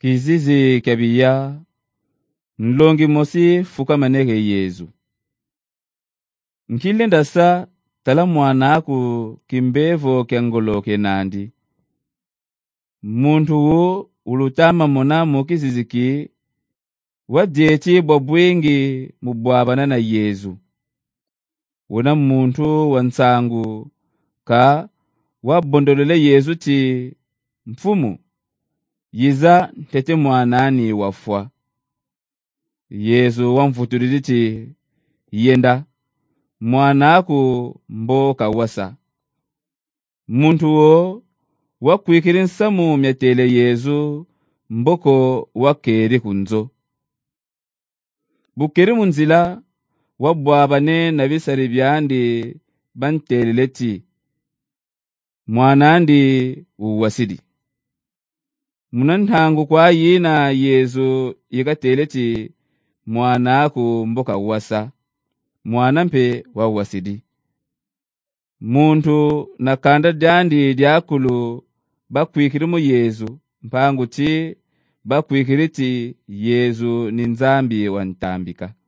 Kizizi kabiya nlongi mosi fuka manege Yezu. Nkile ndasa tala mwana aku kimbevo kengolo kenandi. Muntu wo ulutama mona mokiziziki wadiechi bwabwengi mubwabana na Yezu. Wona muntu wansangu ka wabondolele Yezu ti mfumu yiza ntete mwanani wafwa. Yezu wamfutulili ti yenda mwana aku mboka wasa. Muntu wo wakwikiri nsamu myatele Yezu mboko wakeri kunzo. Bukeri munzila wabwabane na bisari byandi banteleleti mwanandi uwasidi. Munantangu kwa yina Yezu yikateleti mwana aku mboka wasa. Mwana mpe wawasidi. Muntu nakanda dyandi dyakulu bakwikirimu Yezu mpangu ti bakwikiriti Yezu ni nzambi wantambika.